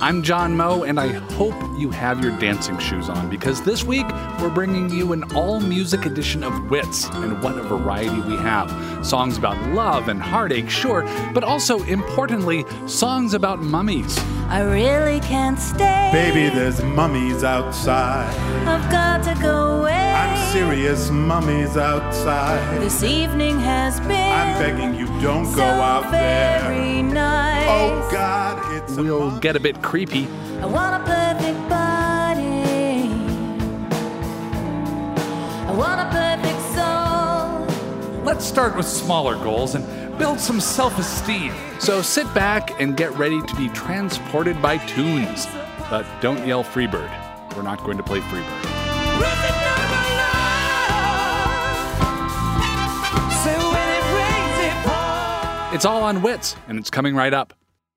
I'm John Moe, and I hope you have your dancing shoes on, because this week we're bringing you an all-music edition of Wits, and what a variety we have. Songs about love and heartache, sure, but also, importantly, songs about mummies. I really can't stay. Baby, there's mummies outside. I've got to go away. I'm serious, mummies outside. This evening has been I'm begging you, don't so go out there. very nice. Oh God, it's We'll get a bit creepy. I want a perfect body. I want a perfect soul. Let's start with smaller goals and build some self-esteem. So sit back and get ready to be transported by tunes. But don't yell Freebird. We're not going to play Freebird. It's all on Wits, and it's coming right up.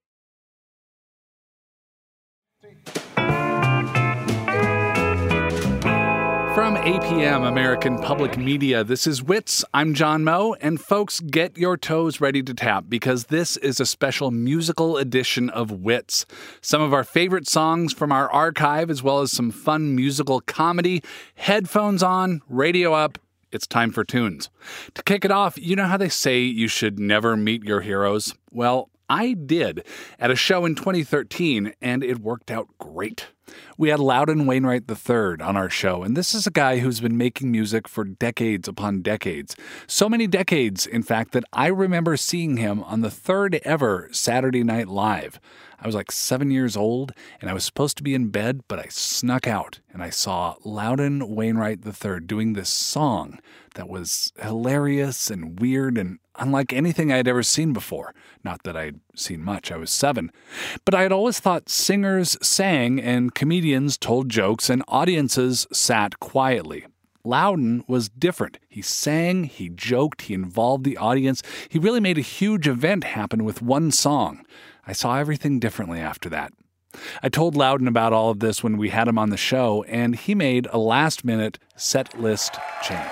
From APM, American Public Media, this is Wits. I'm John Moe, and folks, get your toes ready to tap, because this is a special musical edition of Wits. Some of our favorite songs from our archive, as well as some fun musical comedy. Headphones on, radio up. It's time for tunes. To kick it off, you know how they say you should never meet your heroes? Well, I did at a show in 2013, and it worked out great. We had Loudon Wainwright III on our show, and this is a guy who's been making music for decades upon decades. So many decades, in fact, that I remember seeing him on the third ever Saturday Night Live. I was like 7 years old, and I was supposed to be in bed, but I snuck out, and I saw Loudon Wainwright III doing this song that was hilarious and weird and unlike anything I had ever seen before. Not that I'd seen much, I was 7. But I had always thought singers sang and comedians told jokes and audiences sat quietly. Loudon was different. He sang, he joked, he involved the audience. He really made a huge event happen with one song. I saw everything differently after that. I told Loudon about all of this when we had him on the show, and he made a last-minute set list change.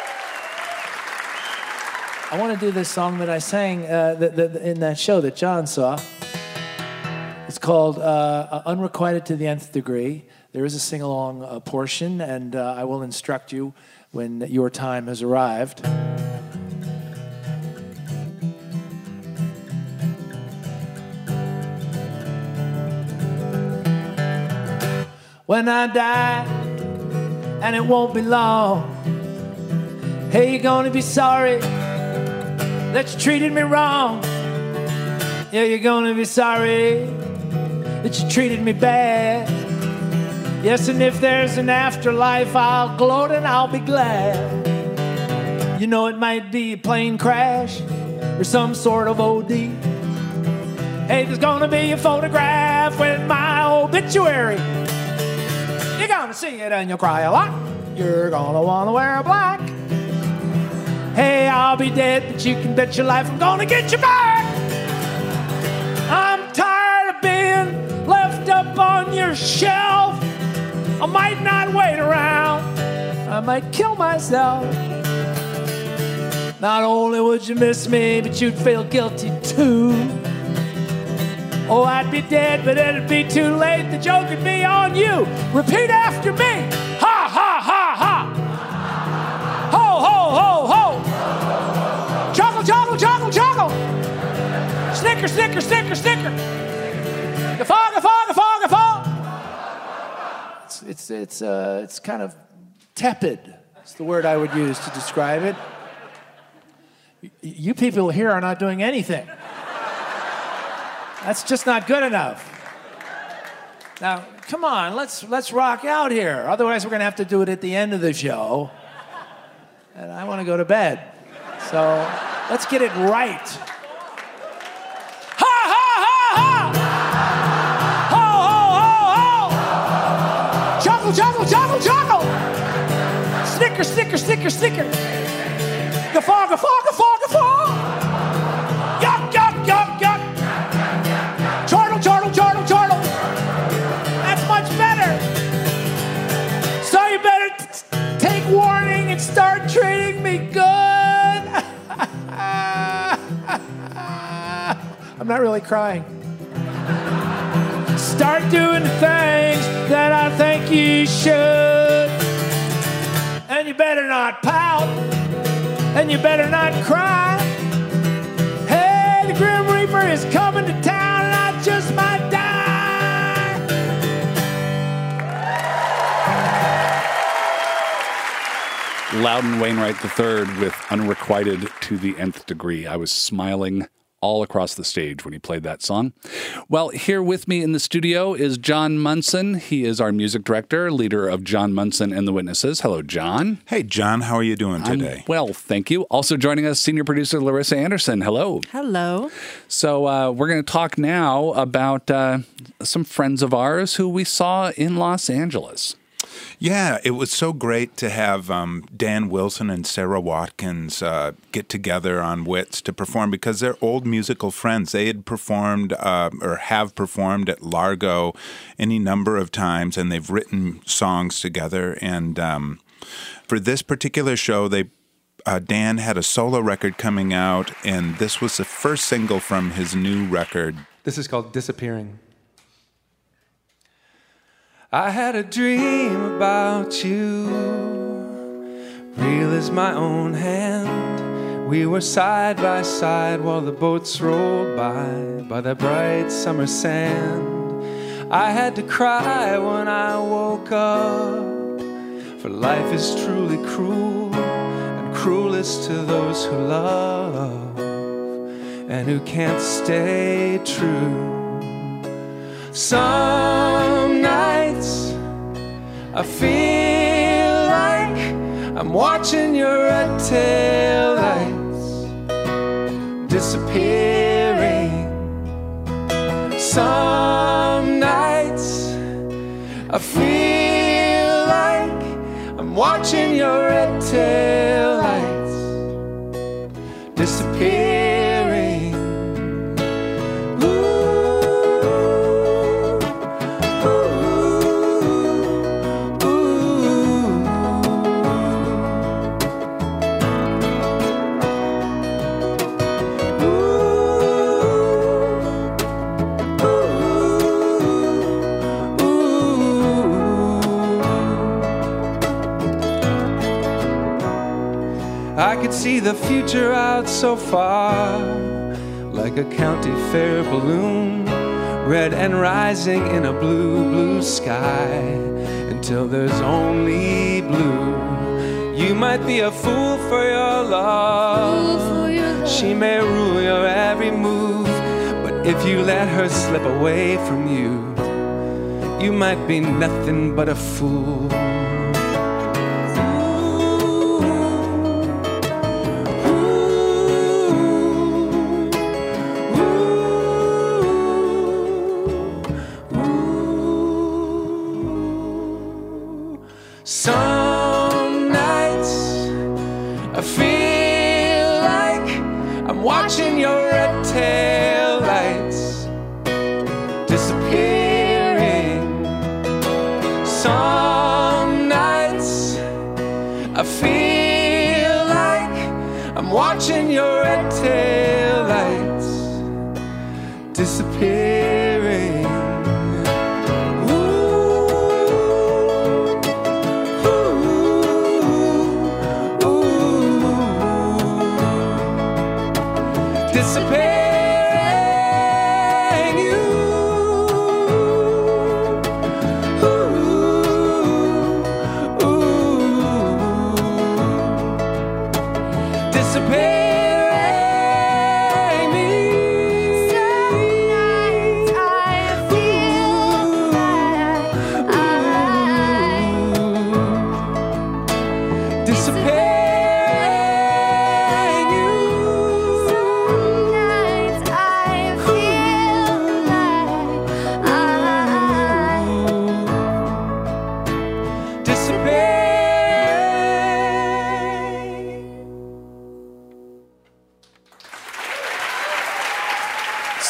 I want to do this song that I sang in that show that John saw. It's called Unrequited to the Nth Degree. There is a sing-along portion, and I will instruct you when your time has arrived. When I die, and it won't be long, hey, you're gonna be sorry that you treated me wrong. Yeah, you're gonna be sorry that you treated me bad. Yes, and if there's an afterlife, I'll gloat and I'll be glad. You know, it might be a plane crash or some sort of OD. Hey, there's gonna be a photograph with my obituary. You're gonna see it and you'll cry a lot. You're gonna wanna wear black. Hey, I'll be dead, but you can bet your life I'm gonna get you back. I'm tired of being left up on your shelf. I might not wait around. I might kill myself. Not only would you miss me, but you'd feel guilty too. Oh, I'd be dead, but it'd be too late. The joke would be on you. Repeat after me. Ha, ha, ha, ha. Ho, ho, ho, ho. Chuckle, chuckle, chuckle, chuckle. Snicker, snicker, snicker, snicker. Guffaw, guffaw, guffaw, guffaw. It's kind of tepid. It's the word I would use to describe it. You people here are not doing anything. That's just not good enough. Now, come on, let's rock out here. Otherwise, we're going to have to do it at the end of the show. And I want to go to bed. So let's get it right. Ha, ha, ha, ha! Ho, ho, ho, ho! Chuckle, chuckle, chuckle, chuckle! Snicker, snicker, snicker, snicker! Guffaw, guffaw, guffaw, guffaw! Yuck, yuck, yuck, yuck! Chortle, chortle, chortle, chortle! That's much better! So you better take warning and start treating me good! I'm not really crying. Start start doing the things that I think you should. And you better not pout, and you better not cry. Hey, the Grim Reaper is coming to town, and I just might die. Loudon Wainwright III with Unrequited to the Nth Degree. I was smiling all across the stage when he played that song. Well, here with me in the studio is John Munson. He is our music director, leader of John Munson and the Witnesses. Hello, John. Hey, John, how are you doing today? Well, thank you. Also joining us, senior producer Larissa Anderson. Hello. Hello. So we're going to talk now about some friends of ours who we saw in Los Angeles. Yeah, it was so great to have Dan Wilson and Sarah Watkins get together on Wits to perform because they're old musical friends. They had performed or have performed at Largo any number of times, and they've written songs together. And for this particular show, Dan had a solo record coming out, and this was the first single from his new record. This is called Disappearing. I had a dream about you, real as my own hand. We were side by side while the boats rolled by the bright summer sand. I had to cry when I woke up, for life is truly cruel, and cruelest to those who love and who can't stay true. Some nights I feel like I'm watching your red tail lights disappearing. Some nights I feel like I'm watching your red tail lights disappearing. I could see the future out so far, like a county fair balloon, red and rising in a blue, blue sky, until there's only blue. You might be a fool for your love, she may rule your every move, but if you let her slip away from you, you might be nothing but a fool. Some nights I feel like I'm watching your red tail lights disappearing. Some nights I feel like I'm watching your red tail lights disappearing. Disappearing you. Disappearing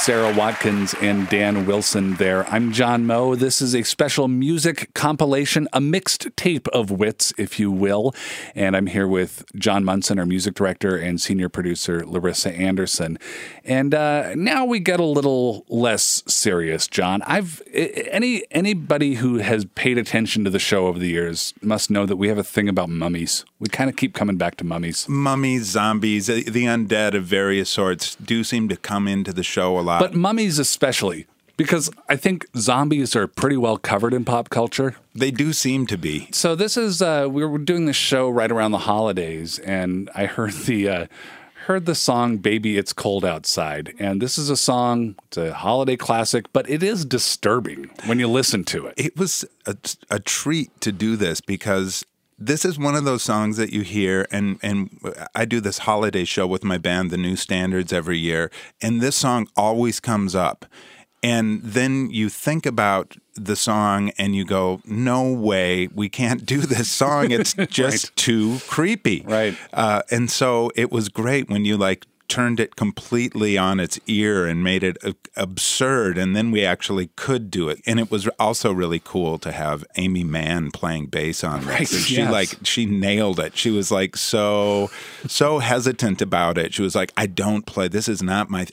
Sarah Watkins and Dan Wilson there. I'm John Moe. This is a special music compilation, a mixed tape of wits, if you will. And I'm here with John Munson, our music director, and senior producer Larissa Anderson. And now we get a little less serious, John. Anybody who has paid attention to the show over the years must know that we have a thing about mummies. We kind of keep coming back to mummies. Mummies, zombies, the undead of various sorts do seem to come into the show a lot. But mummies especially, because I think zombies are pretty well covered in pop culture. They do seem to be. So this is, we were doing this show right around the holidays, and I heard the song Baby It's Cold Outside. And this is a song, it's a holiday classic, but it is disturbing when you listen to it. It was a treat to do this because this is one of those songs that you hear, and I do this holiday show with my band, The New Standards, every year, and this song always comes up. And then you think about the song and you go, no way, we can't do this song. It's just too creepy. Right. And so it was great when you turned it completely on its ear and made it absurd, and then we actually could do it. And it was also really cool to have Amy Mann playing bass on this. Right, And she nailed it. She was so hesitant about it. She was like, I don't play. This is not my,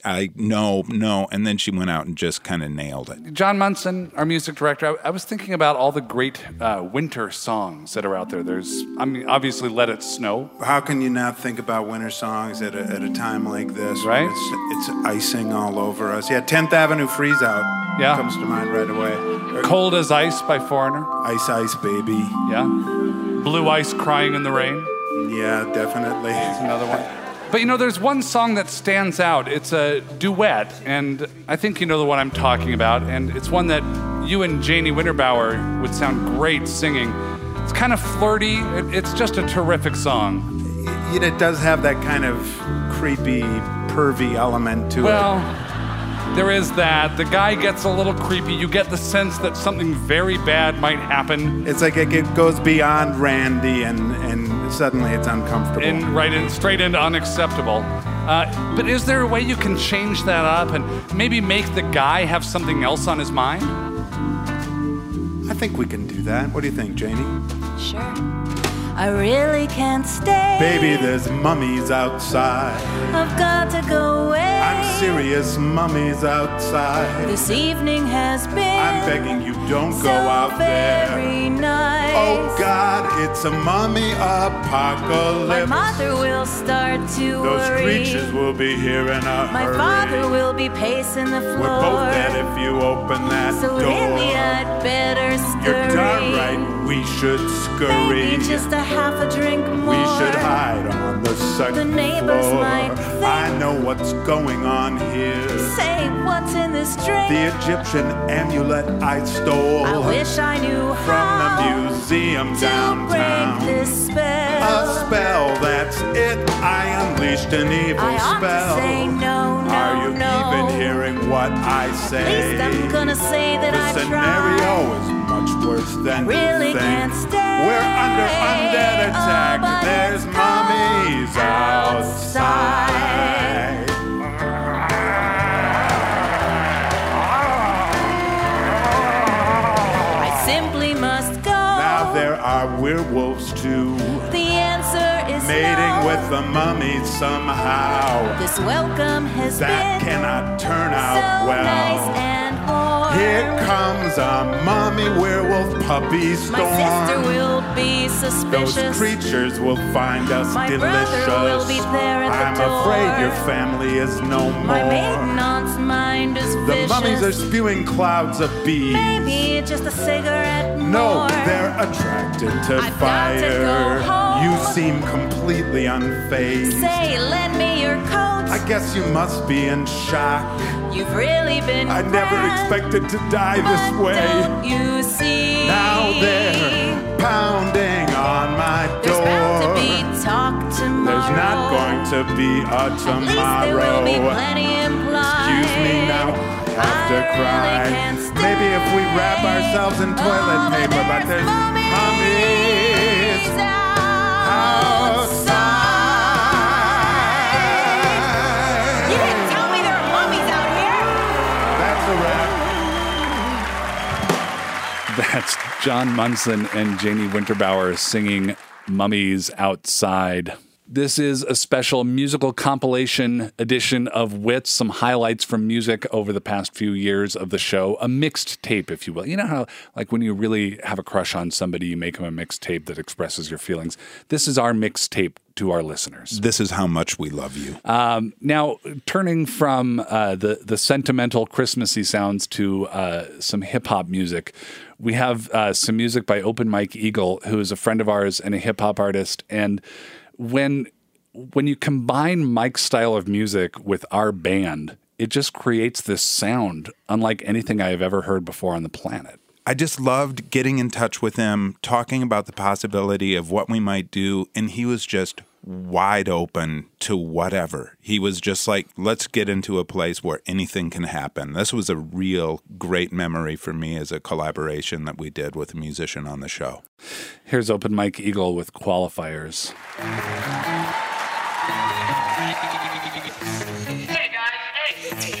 no. And then she went out and just kind of nailed it. John Munson, our music director, I was thinking about all the great winter songs that are out there. Obviously Let It Snow. How can you not think about winter songs at a time like this? Right. It's icing all over us. Yeah, 10th Avenue Freeze Out comes to mind right away. Cold as Ice by Foreigner. Ice, Ice, Baby. Yeah. Blue Ice Crying in the Rain. Yeah, definitely. That's another one. But there's one song that stands out. It's a duet, and I think you know the one I'm talking about, and it's one that you and Janie Winterbauer would sound great singing. It's kind of flirty. It's just a terrific song. It does have that kind of creepy, pervy element to it. Well, there is that. The guy gets a little creepy. You get the sense that something very bad might happen. It's like it goes beyond Randy, and suddenly it's uncomfortable. And straight into unacceptable. But is there a way you can change that up and maybe make the guy have something else on his mind? I think we can do that. What do you think, Janie? Sure. I really can't stay. Baby, there's mummies outside. I've got to go away. I'm serious, mummies outside. This evening has been I'm begging you, don't so go out there. very nice. Oh God, it's a mummy apocalypse. My mother will start to Those worry. creatures will be here in a My hurry. father will be pacing the floor. We're both dead if you open that So door. really I'd better scurry. You're darn right, we should scurry. Maybe just a half a drink more. We should hide on the second The neighbors floor. might think- I know what's going on here. Say what's in this drink. The Egyptian amulet I stole I wish I knew from how the museum to downtown. break this spell. A spell, that's it. I unleashed an evil I ought spell. to say no, no, Are you no. even hearing what I say? At least I'm gonna say that The I scenario tried. is much worse than Really you think. can't stay. We're under undead attack. Oh, but There's it's mummies cold outside. I simply must go. Now there are werewolves too, The answer is mating no. with the mummies somehow. This welcome has That been cannot turn so out well. nice and warm. Here comes a mummy werewolf puppy storm. My sister will be Those suspicious. creatures will find us My delicious. brother will be there at I'm the door. afraid your family is no more. My maiden aunt's mind is The vicious. mummies are spewing clouds of bees. Maybe just a cigarette No, more. they're attracted to I've got to fire. go home. You seem completely unfazed. Say, lend me your coat. I guess you must be in shock. You've really been I never grand, expected to die this but way. Don't you see? Now they're pounding on my There's door. bound to be talk tomorrow. There's not going to be a At least there will tomorrow. be plenty implied. Excuse me now, I have to I cry. really can't stay. Maybe if we wrap ourselves in toilet Oh, but paper, but there's mummies outside. You didn't tell me there are mummies out here. That's John Munson and Janie Winterbauer singing Mummies Outside. This is a special musical compilation edition of Wits, some highlights from music over the past few years of the show, a mixed tape, if you will. You know how, like, when you really have a crush on somebody, you make them a mixed tape that expresses your feelings. This is our mixed tape to our listeners. This is how much we love you. Now, turning from the sentimental Christmassy sounds to some hip-hop music, we have some music by Open Mike Eagle, who is a friend of ours and a hip-hop artist. And when you combine Mike's style of music with our band, it just creates this sound unlike anything I have ever heard before on the planet. I just loved getting in touch with him, talking about the possibility of what we might do, and he was just wide open to whatever. He was just like, let's get into a place where anything can happen. This was a real great memory for me as a collaboration that we did with a musician on the show. Here's Open Mike Eagle with Qualifiers. Hey guys, hey!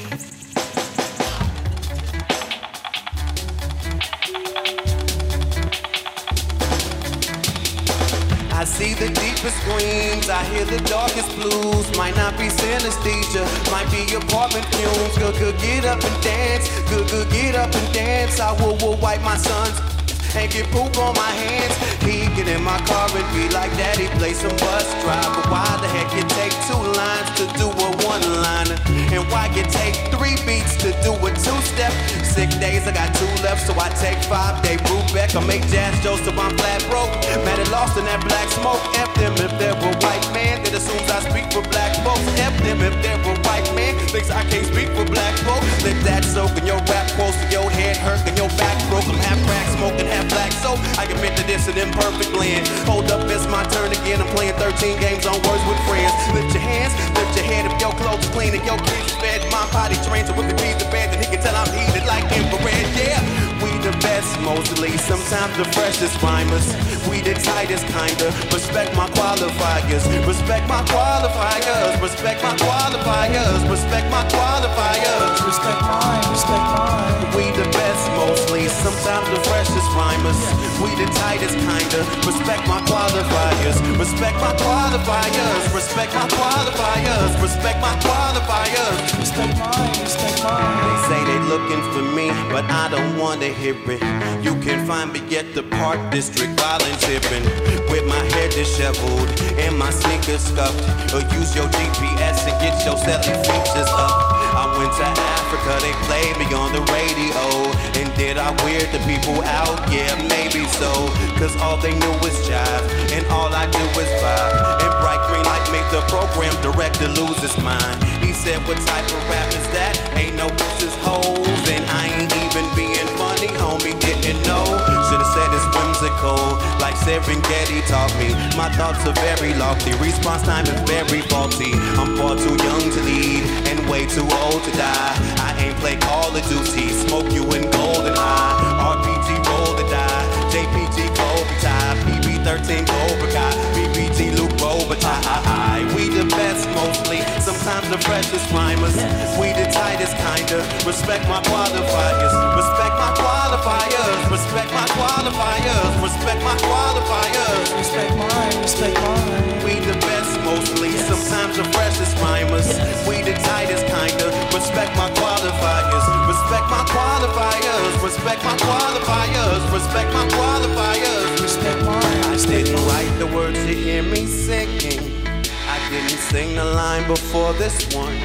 I see the deepest screams, I hear the darkest blues. Might not be synesthesia, might be apartment fumes. Good, get up and dance. Good, get up and dance. I will wipe my sons and get poop on my hands. He get in my car and be like, Daddy, play some bus drive. But why the heck you take 2 lines to do a 1-liner? And why you take 3 beats to do a 2-step? 6 days, I got 2 left, so I take 5-day Brubeck. I make jazz jokes till I'm flat broke. Mad and lost in that black smoke. F them if they're a white man that assumes I speak for black folks. F them if they're a white man thinks I can't speak for black folks. Let that soak in your rap quotes to your head hurt and your back broke. I'm half crack smoking, half black soap. I admit that this an imperfect blend. Hold up, it's my turn again. I'm playing 13 games on words with friends. Lift your hands, lift your head if your clothes are clean and your kids fed. My body trained so if the keys to bed, then he can tell I'm heated like infrared. Yeah, we the best mostly. Sometimes the freshest rhymers. We the tightest kinda. Respect my qualifiers. Respect my qualifiers. Respect my qualifiers. Respect my qualifiers. Respect mine, respect mine. We the best mostly. Sometimes the freshest rhymers. We the tightest kinda. Respect my qualifiers. Respect my qualifiers. Respect my qualifiers. Respect my qualifiers. Respect mine, respect mine. They say they looking for me, but I don't wanna hear it. You can find me at the Park District volunteering with my hair disheveled and my sneakers scuffed. Or use your GPS and get your selfie features up. I went to Africa, they played me on the radio. And did I weird the people out? Yeah, maybe so. Cause all they knew was jive, and all I do is vibe. And bright green light made the program director lose his mind. He said, what type of rap is that? Ain't no bitches hoes, and I ain't even being funny, homie, didn't know. Should've said it's whimsical, like Serengeti taught me. My thoughts are very lofty, response time is very faulty. I'm far too young to lead, and way too old to die. I ain't play Call of Duty, smoke you in golden eye. RPG roll the die, JPG Kobe tie, PB13 Cobra Kai, BBG Luke Robitaille. We the best mostly, sometimes the freshest rhymers. We the tightest kinda. Respect my qualifiers. Respect my qualifiers. Respect my qualifiers. Respect my qualifiers. Respect mine, respect mine. We the best mostly, sometimes the freshest rhymers. We the tightest kinda. Respect my qualifiers. Respect my qualifiers. Respect my qualifiers. Respect my qualifiers. Respect mine. I didn't write the words to hear me singing. I didn't sing the line before this one.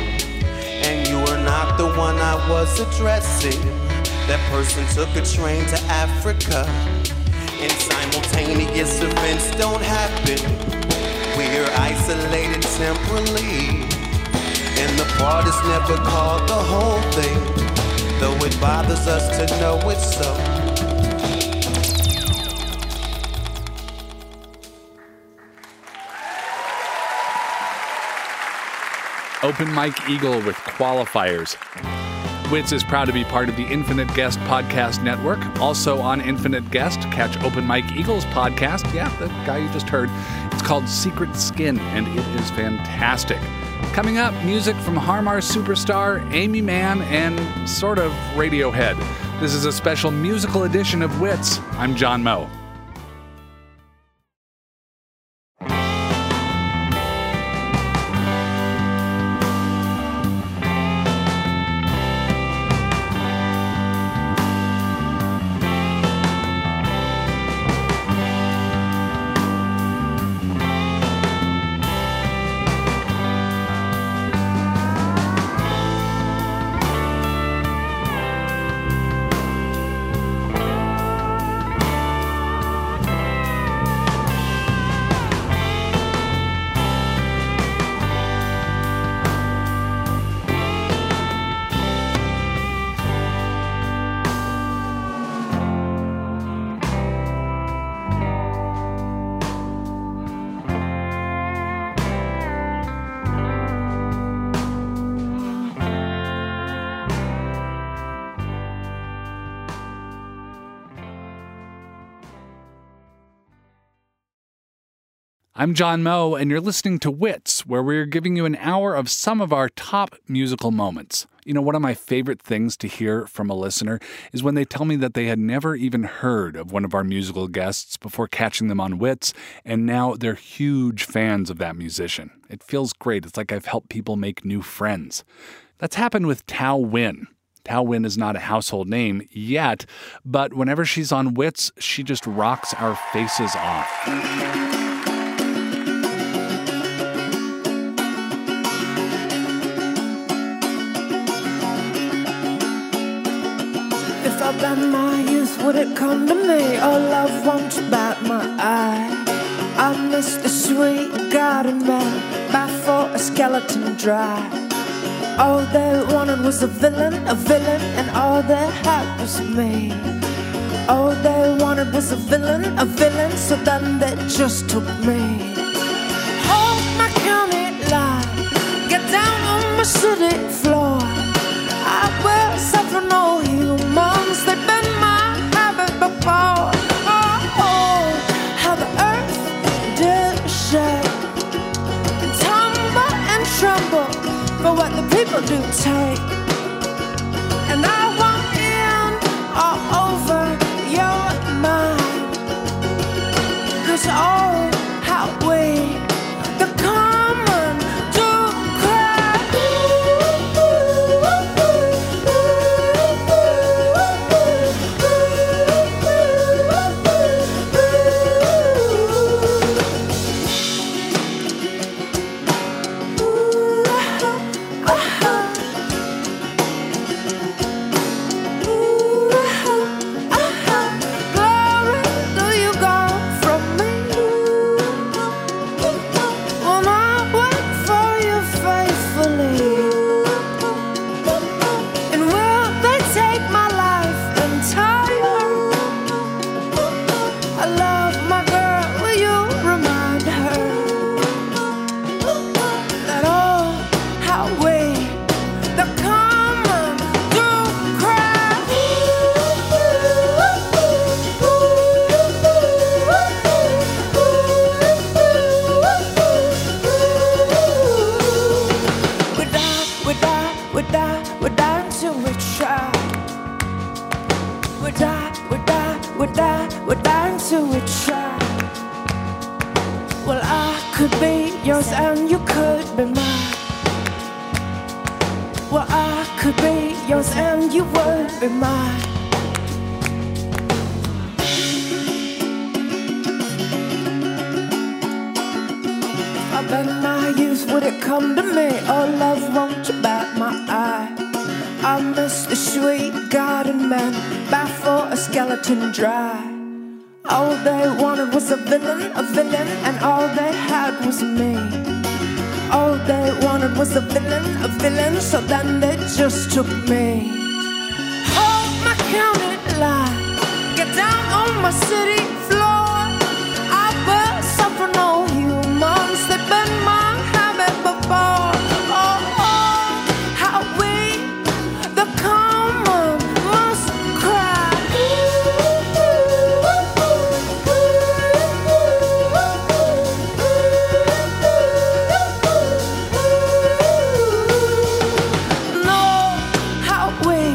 And you were not the one I was addressing. That person took a train to Africa. And simultaneous events don't happen. We're isolated temporally. And the part is never called the whole thing, though it bothers us to know it's so. Open Mike Eagle with Qualifiers. Wits is proud to be part of the Infinite Guest Podcast Network. Also on Infinite Guest, catch Open Mike Eagle's podcast. Yeah, the guy you just heard. It's called Secret Skin, and it is fantastic. Coming up, music from Harmar superstar Amy Mann and sort of Radiohead. This is a special musical edition of Wits. I'm John Moe. I'm John Moe, and you're listening to Wits, where we're giving you an hour of some of our top musical moments. You know, one of my favorite things to hear from a listener is when they tell me that they had never even heard of one of our musical guests before catching them on Wits, and now they're huge fans of that musician. It feels great. It's like I've helped people make new friends. That's happened with Thao Nguyen. Thao Nguyen is not a household name yet, but whenever she's on Wits, she just rocks our faces off. If I bend my youth, would it come to me? Oh, love, won't you bat my eye? I miss the sweet garden man, back for a skeleton dry. All they wanted was a villain, and all they had was me. All they wanted was a villain, so then they just took me. Hold my county line, get down on my city floor. I will suffer no humans, they've been my habit before. Oh, how the earth did shake and tumble and tremble for what the people do take. And I want in all over your mind, 'cause oh, how we, the common, do cry. Well, I could be yours and you could be mine. Well, I could be yours and you would be mine. If I bend my youth, would it come to me? Oh, love, won't you bat my eye? I miss the sweet garden man, back for a skeleton dry. All they wanted was a villain, and all they had was me. All they wanted was a villain, so then they just took me. Hold my county line, get down on my city floor. I will suffer no humans, they've been my habit before. Oh, how we, the common, must cry. No, how we,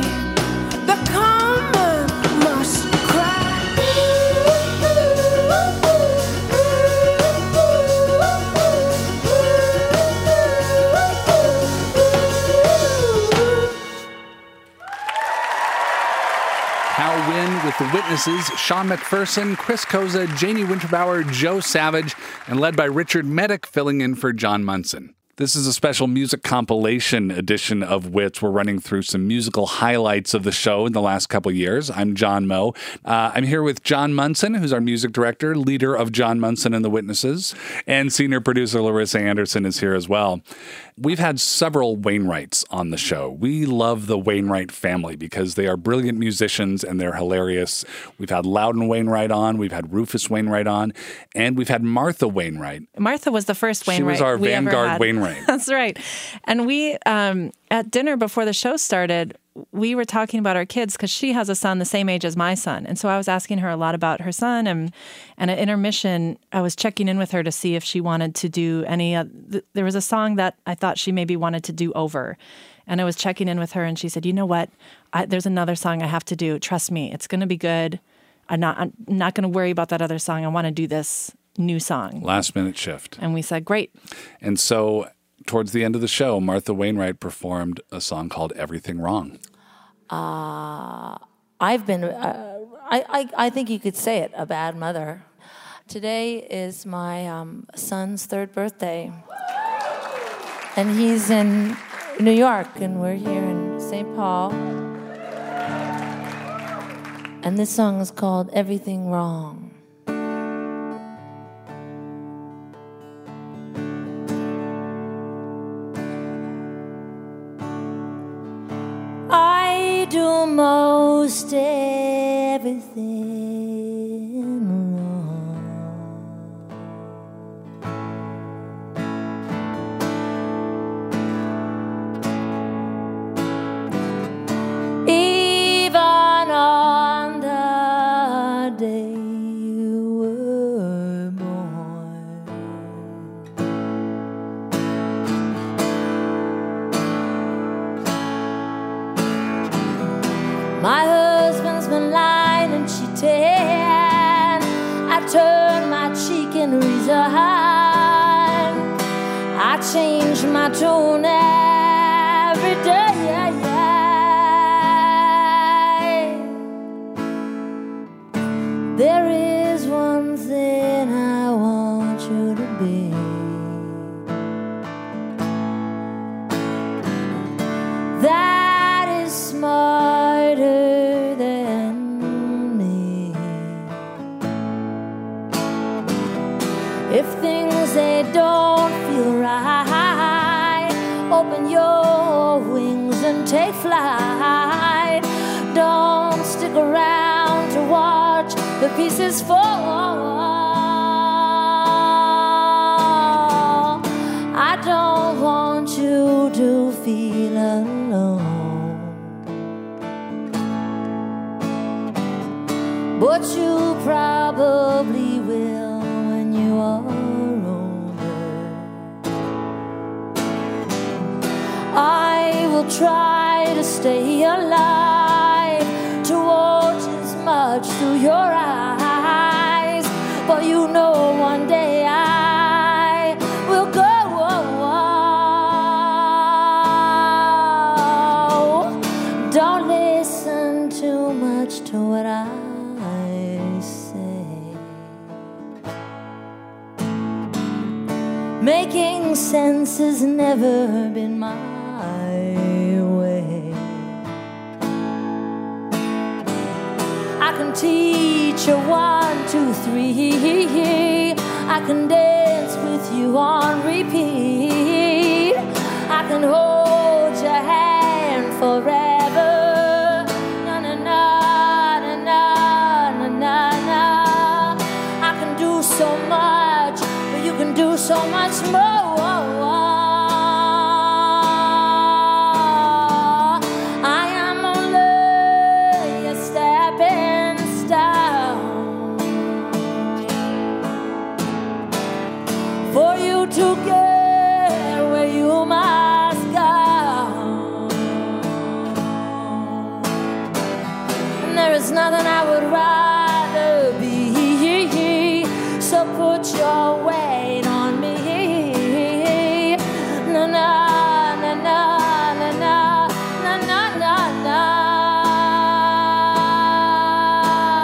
The Witnesses, Sean McPherson, Chris Koza, Janie Winterbauer, Joe Savage, and led by Richard Medic, filling in for John Munson. This is a special music compilation edition of Wits. We're running through some musical highlights of the show in the last couple years. I'm John Moe. I'm here with John Munson, who's our music director, leader of John Munson and the Witnesses, and senior producer Larissa Anderson is here as well. We've had several Wainwrights on the show. We love the Wainwright family because they are brilliant musicians and they're hilarious. We've had Loudon Wainwright on, we've had Rufus Wainwright on, and we've had Martha Wainwright. Martha was the first Wainwright. She was our vanguard Wainwright. That's right. And we, at dinner before the show started, we were talking about our kids because she has a son the same age as my son. And so I was asking her a lot about her son. And at intermission, I was checking in with her to see if she wanted to do any there was a song that I thought she maybe wanted to do over. And I was checking in with her and she said, you know what? There's another song I have to do. Trust me, it's going to be good. I'm not going to worry about that other song. I want to do this new song. Last minute shift. And we said, great. And so towards the end of the show, Martha Wainwright performed a song called Everything Wrong. I've been, I think you could say it, a bad mother. Today is my son's 3rd birthday. And he's in New York, and we're here in St. Paul. And this song is called Everything Wrong. I do most everything wrong. Even on the day you were born. My husband's been lying and cheating. I turn my cheek and resign. I change my tone every day. There is one thing I want you to be. That is smarter than me. If things they don't feel right, open your wings and take flight. Don't stick around to watch the pieces fall. I don't want you to feel alone, but you probably will when you are older. I will try to stay alive, to watch as much through your eyes, but you know one day I will go. Don't listen too much to what I say. Making sense has never been my way. I can teach you 1, 2, 3. I can dance with you on repeat. I can hold your hand forever. Na na na na na na na. I can do so much, but you can do so much more. I am only a stepping stone for you to get where you must go. And there is nothing I would rather be, so put your weight on me. Na na na na na na na na na na.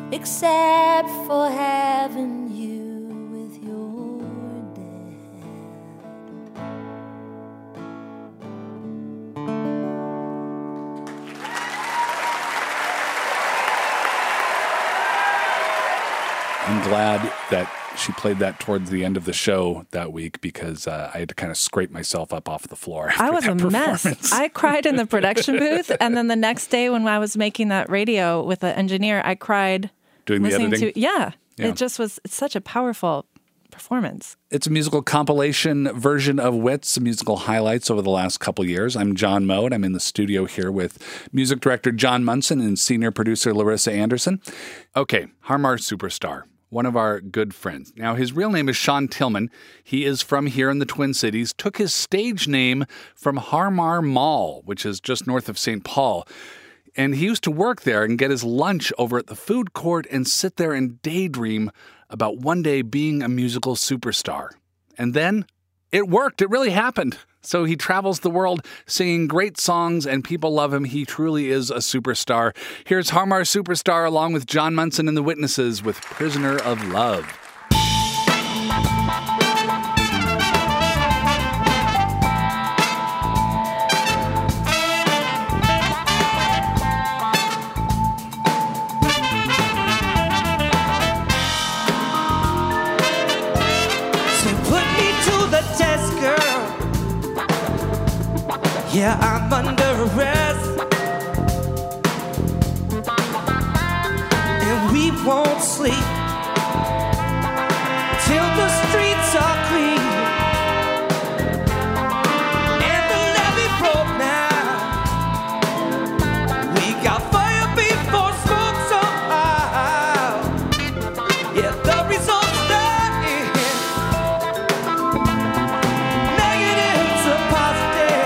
except for having you with your dad. I'm glad that she played that towards the end of the show that week because I had to kind of scrape myself up off the floor. I was a mess. I cried in the production booth, and then the next day when I was making that radio with the engineer, I cried doing the editing. It just was. It's such a powerful performance. It's a musical compilation version of Wits, musical highlights over the last couple years. I'm John Moe, and I'm in the studio here with music director John Munson and senior producer Larissa Anderson. Okay, Harmar Superstar. One of our good friends. Now, his real name is Sean Tillman. He is from here in the Twin Cities, took his stage name from Harmar Mall, which is just north of St. Paul. And he used to work there and get his lunch over at the food court and sit there and daydream about one day being a musical superstar. And then it worked. It really happened. So he travels the world singing great songs and people love him. He truly is a superstar. Here's Harmar Superstar along with John Munson and the Witnesses with Prisoner of Love. Yeah, I'm under arrest, and we won't sleep till the streets are clean and the levee broke now. We got fire before smoke somehow. Yeah, the results that in negative to positive.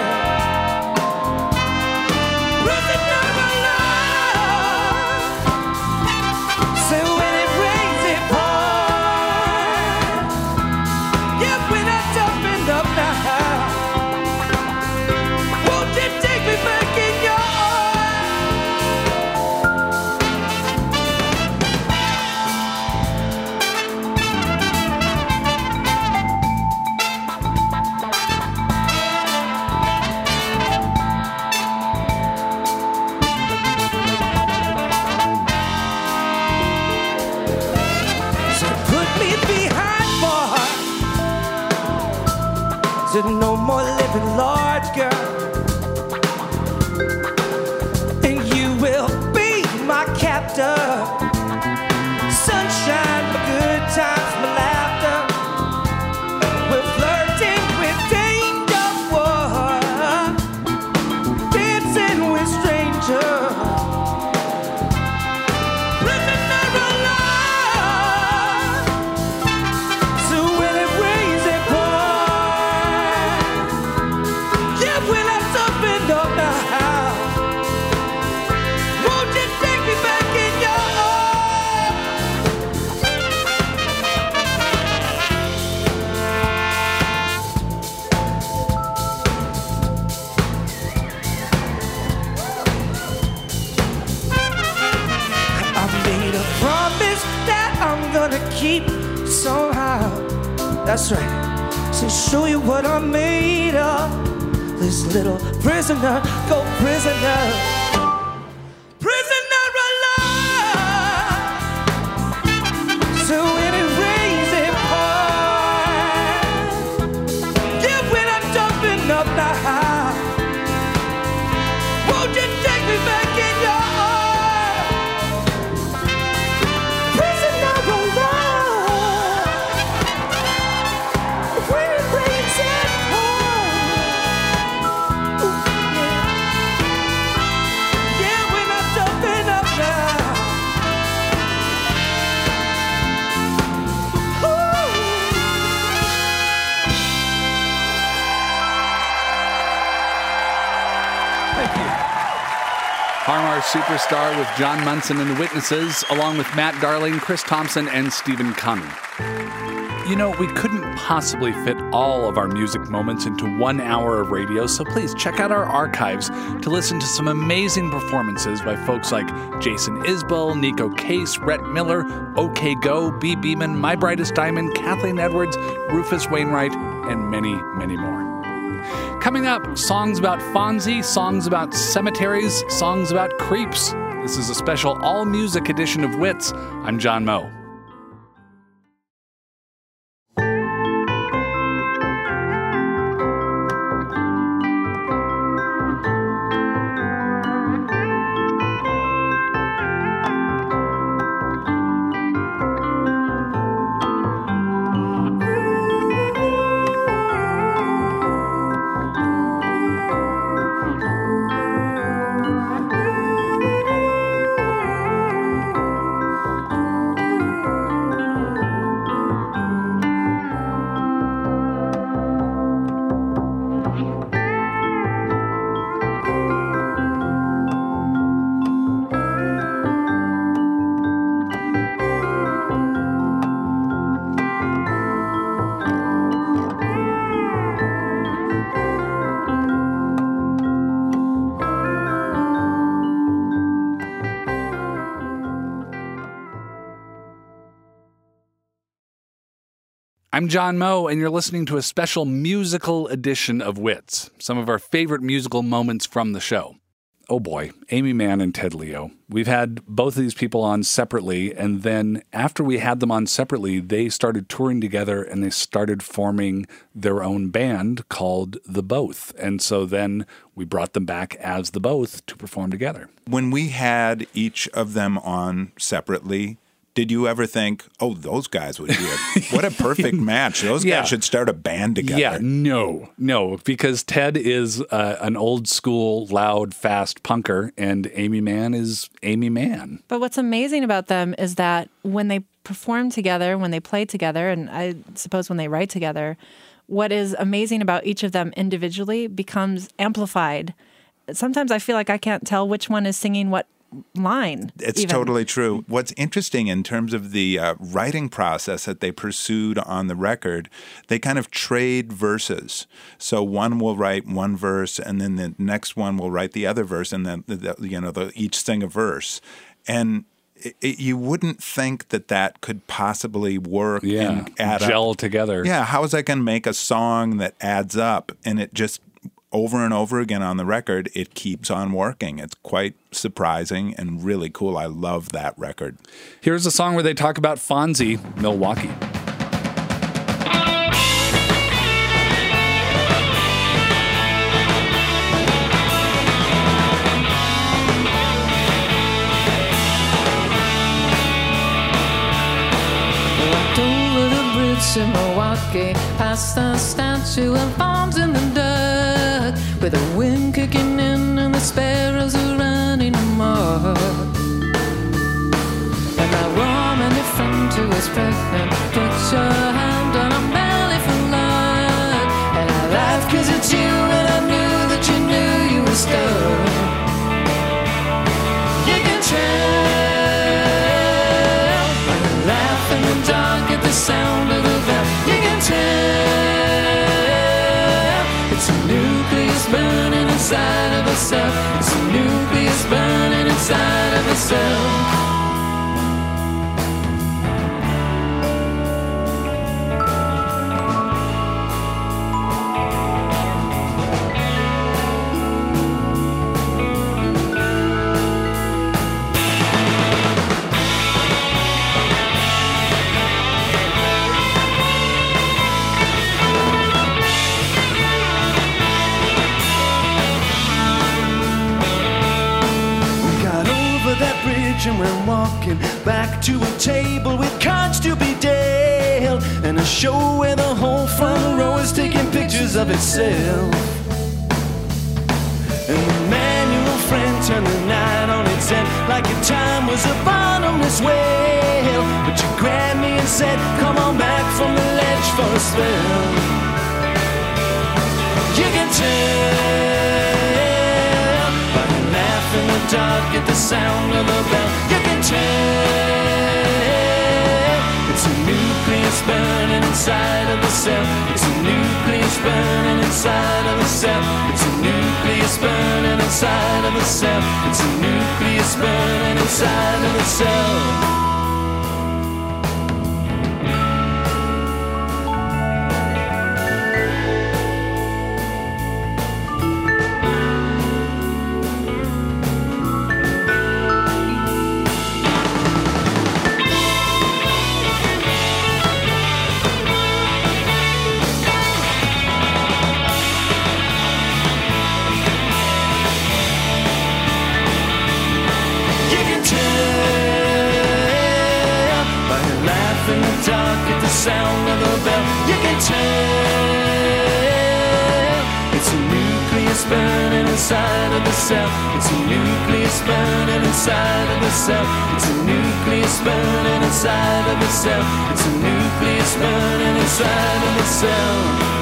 No more living large, girl, and you will be my captor. Sunshine, my good times, my laughter. We're flirting with danger, dancing with strangers. Prisoner of love. So when it rains, it keep somehow. That's right. To show you what I'm made of. This little prisoner, go prisoner. Prisoner of love. So when it rains, it pours. Yeah, when I'm jumping up now. Won't you take me back in your arms? Prisoner of love. Harmar Superstar with John Munson and the Witnesses, along with Matt Darling, Chris Thompson, and Stephen Kung. You know, we couldn't possibly fit all of our music moments into 1 hour of radio, so please check out our archives to listen to some amazing performances by folks like Jason Isbell, Nico Case, Rhett Miller, OK Go, B. Beeman, My Brightest Diamond, Kathleen Edwards, Rufus Wainwright, and many, many more. Coming up, songs about Fonzie, songs about cemeteries, songs about creeps. This is a special all-music edition of Wits. I'm John Moe. I'm John Moe, and you're listening to a special musical edition of Wits, some of our favorite musical moments from the show. Oh boy, Aimee Mann and Ted Leo. We've had both of these people on separately, and then after we had them on separately, they started touring together and they started forming their own band called The Both. And so then we brought them back as The Both to perform together. When we had each of them on separately, did you ever think, oh, those guys would be what a perfect match. Those guys should start a band together. Yeah, no, because Ted is an old school, loud, fast punker, and Aimee Mann is Aimee Mann. But what's amazing about them is that when they perform together, when they play together, and I suppose when they write together, what is amazing about each of them individually becomes amplified. Sometimes I feel like I can't tell which one is singing what line. It's totally true. What's interesting in terms of the writing process that they pursued on the record, they kind of trade verses. So one will write one verse, and then the next one will write the other verse, and then they'll each sing a verse. And you wouldn't think that could possibly work and add gel together. Yeah, how is that going to make a song that adds up? And it just over and over again on the record, it keeps on working. It's quite surprising and really cool. I love that record. Here's a song where they talk about Fonzie, Milwaukee. Walked over the bridge in Milwaukee, past the statue of bombs in the dirt. With the wind kicking in and the sparrows are running amok. And my romantic friend who was pregnant put your hand on her belly for luck. And I laughed 'cause it's you, and I knew that you knew you were stuck. You can tell by the laugh in the dark at the sound of the bell. You can tell it's a nucleus burning inside of a cell. It's a nucleus burning inside of a cell. And we're walking back to a table with cards to be dealt, and a show where the whole front row is taking pictures of itself. And the manual friend turned the night on its head like your time was a bottomless well. But you grabbed me and said, come on back from the ledge for a spell. You can tell by the laugh in the dark at the sound of the bell. You can tell it's a nucleus burning inside of the cell. It's a nucleus burning inside of the cell. It's a nucleus burning inside of the cell. It's a nucleus burning inside of the cell. Sound of the bell, you can tell it's a nucleus burning inside of the cell. It's a nucleus burning inside of the cell. It's a nucleus burning inside of the cell. It's a nucleus burning inside of the cell.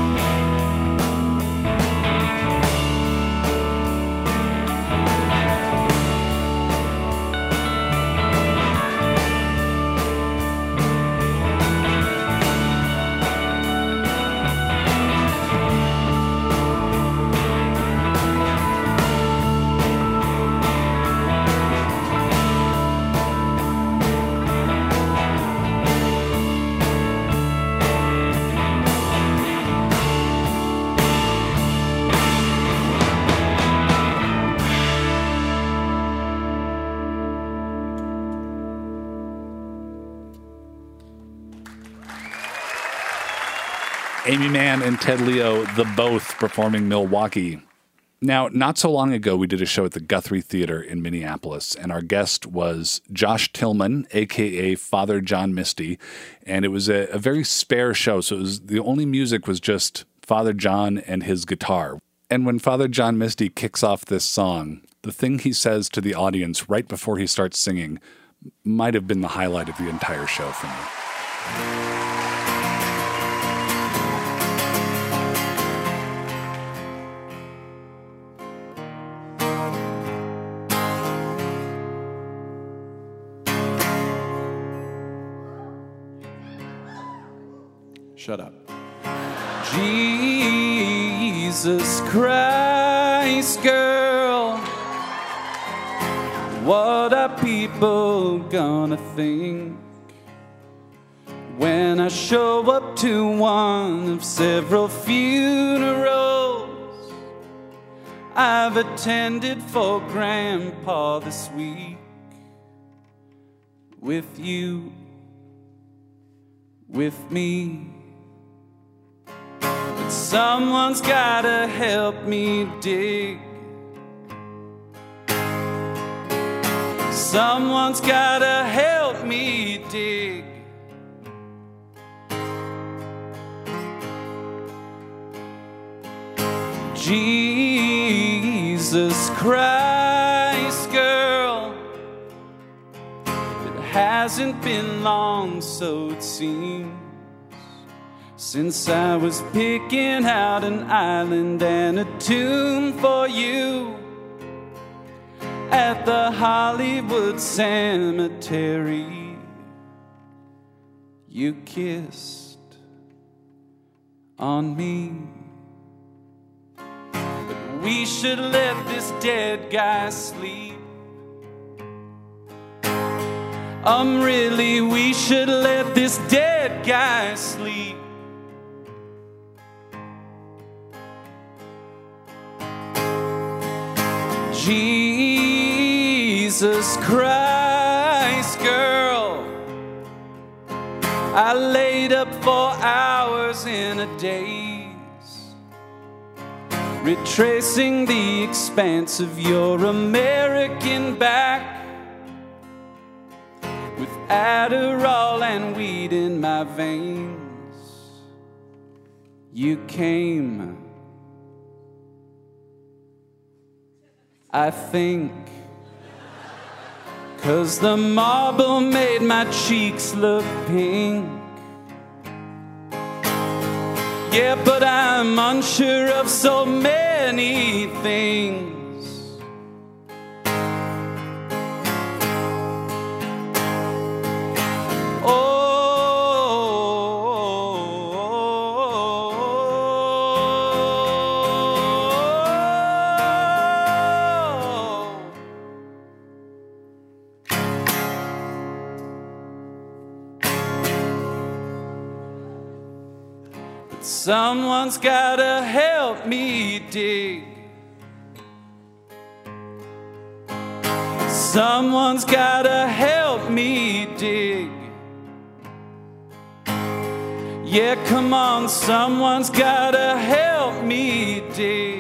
Amy Mann and Ted Leo, the both performing Milwaukee. Now, not so long ago, we did a show at the Guthrie Theater in Minneapolis, and our guest was Josh Tillman, a.k.a. Father John Misty, and it was a very spare show, so the only music was just Father John and his guitar. And when Father John Misty kicks off this song, the thing he says to the audience right before he starts singing might have been the highlight of the entire show for me. Shut up. Jesus Christ, girl, what are people gonna think when I show up to one of several funerals I've attended for Grandpa this week? With you, with me, someone's gotta help me dig. Someone's gotta help me dig. Jesus Christ, girl, it hasn't been long, so it seems, since I was picking out an island and a tomb for you at the Hollywood Cemetery. You kissed on me, but we should let this dead guy sleep. Really, we should let this dead guy sleep. Jesus Christ, girl, I laid up for hours in a daze, retracing the expanse of your American back, with Adderall and weed in my veins. You came, I think, 'cause the marble made my cheeks look pink. Yeah, but I'm unsure of so many things. Oh, Someone's gotta help me dig. Someone's gotta help me dig. Yeah, come on, someone's gotta help me dig.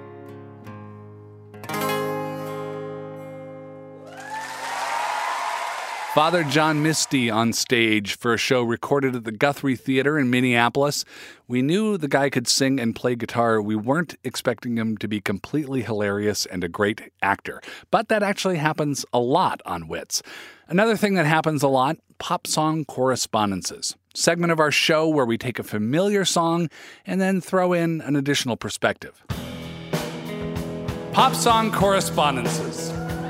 Father John Misty on stage for a show recorded at the Guthrie Theater in Minneapolis. We knew the guy could sing and play guitar. We weren't expecting him to be completely hilarious and a great actor. But that actually happens a lot on Wits. Another thing that happens a lot, pop song correspondences. Segment of our show where we take a familiar song and then throw in an additional perspective. Pop song correspondences.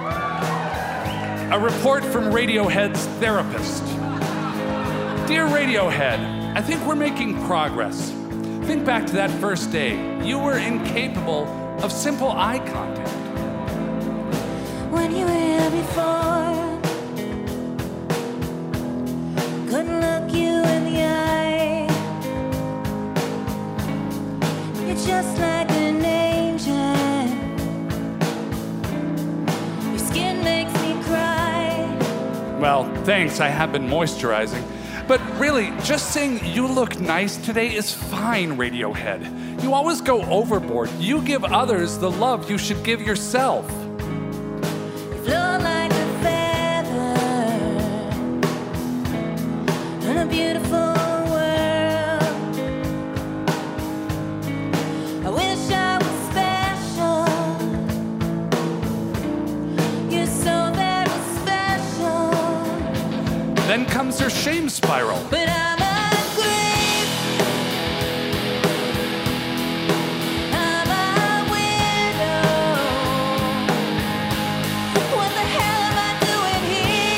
A report from Radiohead's therapist. Dear Radiohead, I think we're making progress. Think back to that first day. You were incapable of simple eye contact. When you were here before, couldn't look you in the eye. You're just like an angel. Your skin makes me cry. Well, thanks, I have been moisturizing. But really, just saying you look nice today is fine, Radiohead. You always go overboard. You give others the love you should give yourself. You float like a feather in a beautiful world. I wish I was special. You're so very special. Then comes her shame spiral. But I'm a creep. I'm a widow. What the hell am I doing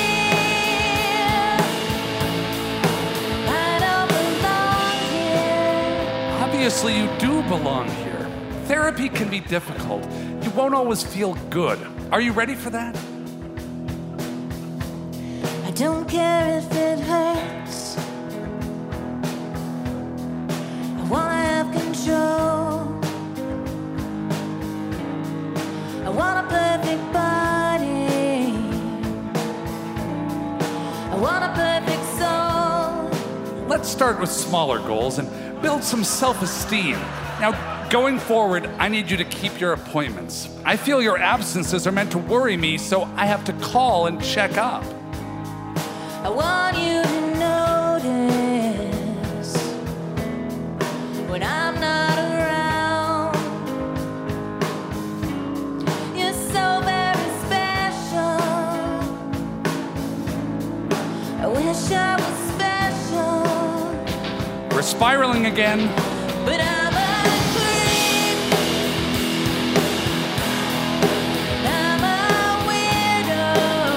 here? I don't belong here. Obviously, you do belong here. Therapy can be difficult. You won't always feel good. Are you ready for that? I don't care if it hurts. I wanna have control. I want a perfect body. I want a perfect soul. Let's start with smaller goals and build some self-esteem. Now, going forward, I need you to keep your appointments. I feel your absences are meant to worry me, so I have to call and check up. I want you to notice when I'm not around. You're so very special. I wish I was special. We're spiraling again. But I'm a creep. I'm a widow.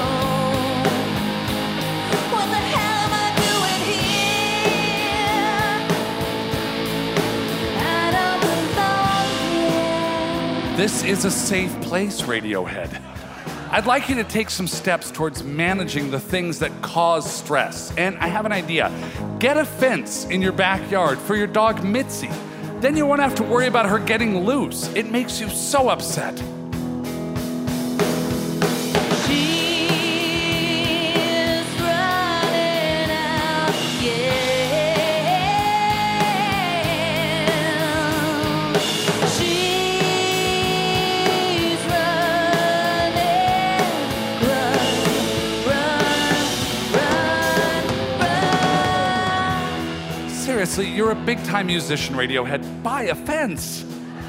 What the hell am I doing here? I don't belong here. This is a safe place, Radiohead. I'd like you to take some steps towards managing the things that cause stress. And I have an idea. Get a fence in your backyard for your dog Mitzi. Then you won't have to worry about her getting loose. It makes you so upset. She's running out, yeah. She's running, run. Seriously, you're a big-time musician, Radiohead. Buy a fence.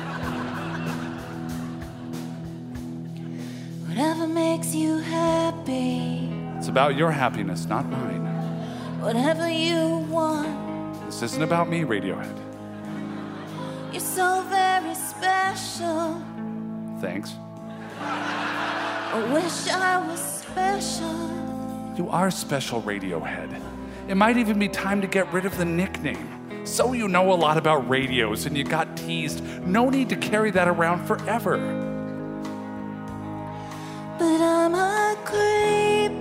Whatever makes you happy, It's about your happiness, not mine. whatever you want. This isn't about me, Radiohead. You're so very special. Thanks. I wish I was special. You are special, Radiohead. It might even be time to get rid of the nickname. So you know a lot about radios and you got teased. No need to carry that around forever. But I'm a creep.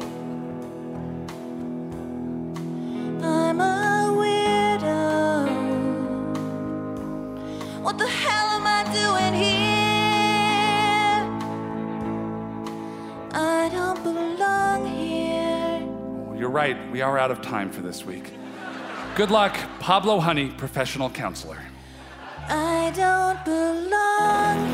I'm a weirdo. don't belong here. You're right. We are out of time for this week. Good luck, Pablo Honey, professional counselor. I don't belong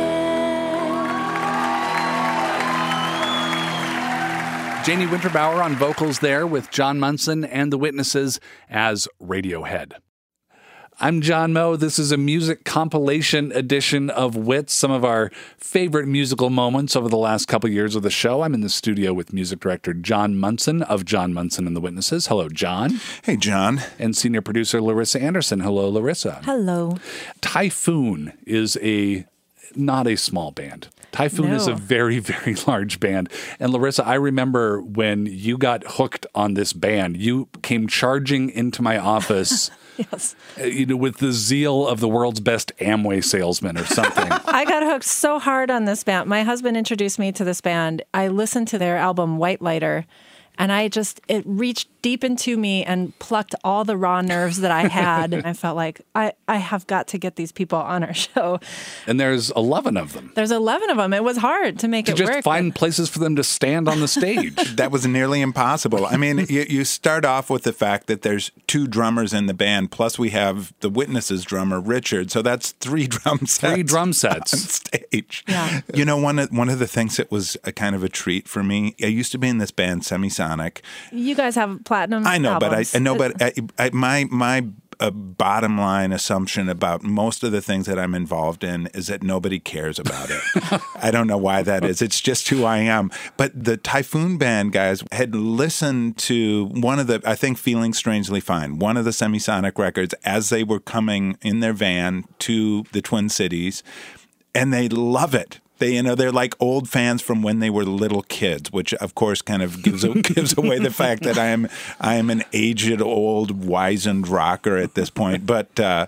here. Janie Winterbauer on vocals there with John Munson and the Witnesses as Radiohead. I'm John Moe. This is a music compilation edition of Wits, some of our favorite musical moments over the last couple years of the show. I'm in the studio with music director John Munson of John Munson and the Witnesses. Hello, John. Hey, John. And senior producer Larissa Anderson. Hello, Larissa. Hello. Typhoon is not a small band. Typhoon is a very, very large band. And Larissa, I remember when you got hooked on this band, you came charging into my office yes. With the zeal of the world's best Amway salesman or something. I got hooked so hard on this band. My husband introduced me to this band. I listened to their album White Lighter, and it reached deep into me and plucked all the raw nerves that I had. And I felt like I have got to get these people on our show. And there's 11 of them. There's 11 of them. It was hard to make it work. To just find places for them to stand on the stage. That was nearly impossible. I mean, you start off with the fact that there's 2 drummers in the band, plus we have the Witnesses drummer, Richard. So that's 3 drum sets. 3 drum sets. On stage. Yeah. You know, one of the things that was a kind of a treat for me, I used to be in this band, Semisonic. You guys have platinum I know, albums. but my bottom line assumption about most of the things that I'm involved in is that nobody cares about it. I don't know why that is. It's just who I am. But the Typhoon Band guys had listened to one of the, I think, Feeling Strangely Fine, one of the Semisonic records as they were coming in their van to the Twin Cities, and they love it. They're like old fans from when they were little kids, which of course kind of gives away the fact that I am an aged, old, wizened rocker at this point. But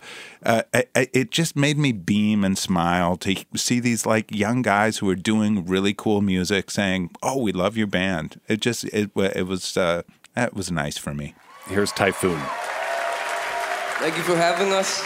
it just made me beam and smile to see these like young guys who are doing really cool music saying, "Oh, we love your band." It was nice for me. Here's Typhoon. Thank you for having us.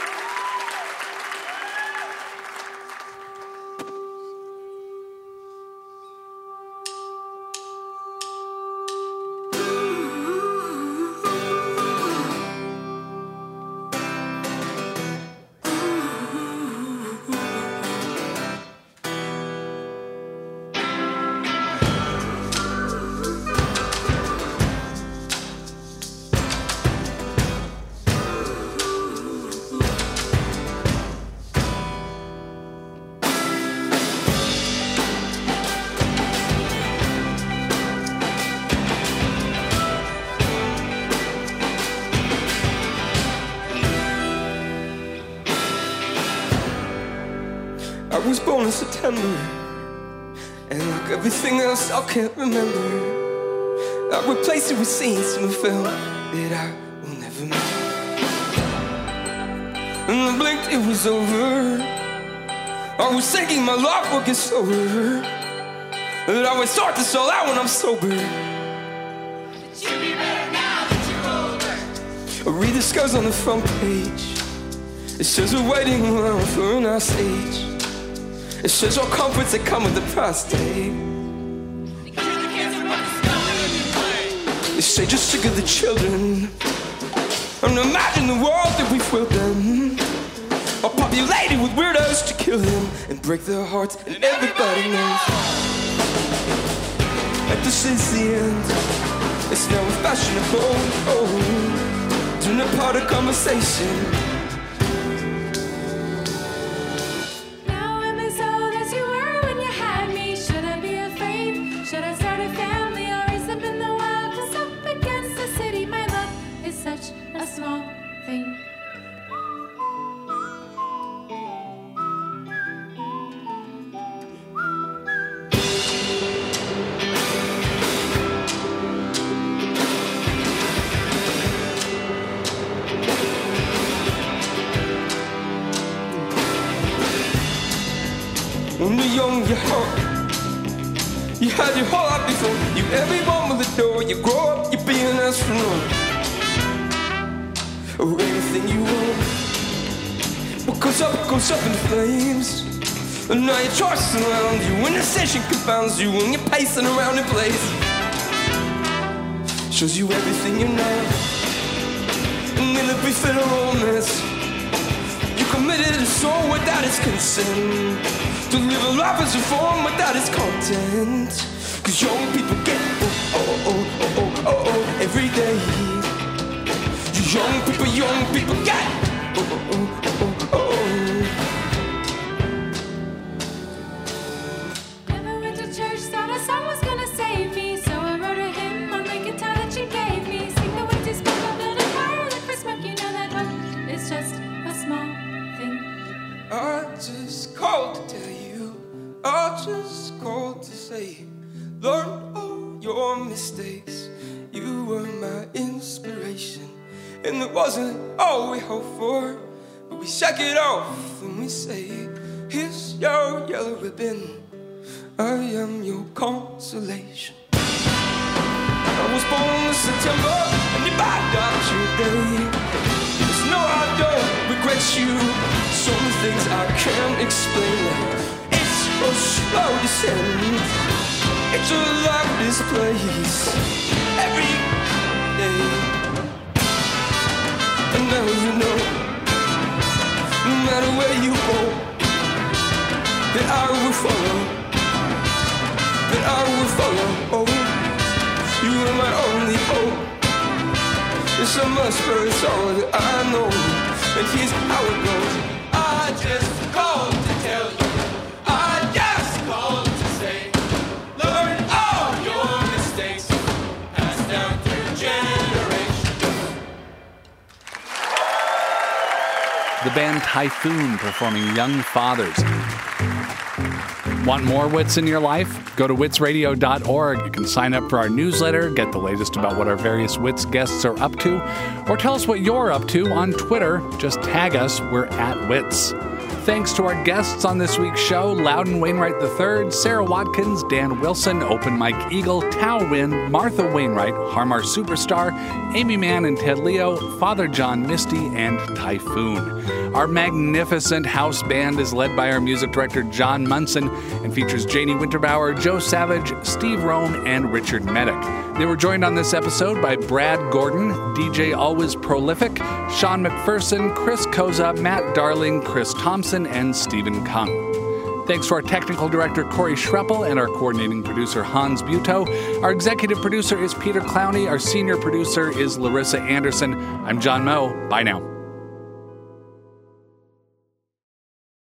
I was born in September, and like everything else I can't remember, I replaced it with scenes from a film that I will never make. And I blinked, it was over. I was thinking my life would get slower, that I would start to sell out when I'm sober. But you'll be better now that you're older. I read the scars on the front page. It says we're waiting around for an our stage. It says all comforts that come with the price tag. They say just look at the children and imagine the world that we've willed them, all populated with weirdos to kill them and break their hearts, and everybody knows that this is the end. It's now fashionable, to not part of conversation. When you're young, you're hot. You had your whole life before you everyone with a door. You grow up, you be an astronaut, or anything you want. What goes up in flames. And now your choice surrounds you, when the session confounds you, when you're pacing around in place. Shows you everything you know, and in a brief little romance, you committed a soul without its consent, to live a life as a form without its content. Cause young people get every day. Young people get Never went to church, thought a song was gonna save me, so I wrote a hymn on the guitar that you gave me. Sing the winter smoke, I'll build a fire, look for smoke, you know that hope is just a small thing. I just called to tell you, I just called to say, learn all your mistakes. You were my inspiration, and it wasn't all we hoped for, but we shake it off and we say, here's your yellow ribbon, I am your consolation. I was born in September, and you bad out your day. There's no, I don't regret you, some things I can't explain. It's a slow descent, it's a life displace every day. And now you know, no matter where you go, that I will follow, that I will follow. Oh, you are my only hope. It's a must, but it's all that I know. And here's how it goes. I just called to tell you, I just called to say, learn all your mistakes, passed down through generations. The band Typhoon performing Young Fathers. Want more Wits in your life? Go to witsradio.org. You can sign up for our newsletter, get the latest about what our various Wits guests are up to, or tell us what you're up to on Twitter. Just tag us. We're @Wits. Thanks to our guests on this week's show, Loudon Wainwright III, Sarah Watkins, Dan Wilson, Open Mike Eagle, Tao Wynn, Martha Wainwright, Harmar Superstar, Amy Mann and Ted Leo, Father John Misty, and Typhoon. Our magnificent house band is led by our music director, John Munson, and features Janie Winterbauer, Joe Savage, Steve Rome, and Richard Medic. They were joined on this episode by Brad Gordon, DJ Always Prolific, Sean McPherson, Chris Koza, Matt Darling, Chris Thompson, and Stephen Kung. Thanks to our technical director, Corey Schreppel, and our coordinating producer, Hans Butow. Our executive producer is Peter Clowney. Our senior producer is Larissa Anderson. I'm John Moe. Bye now.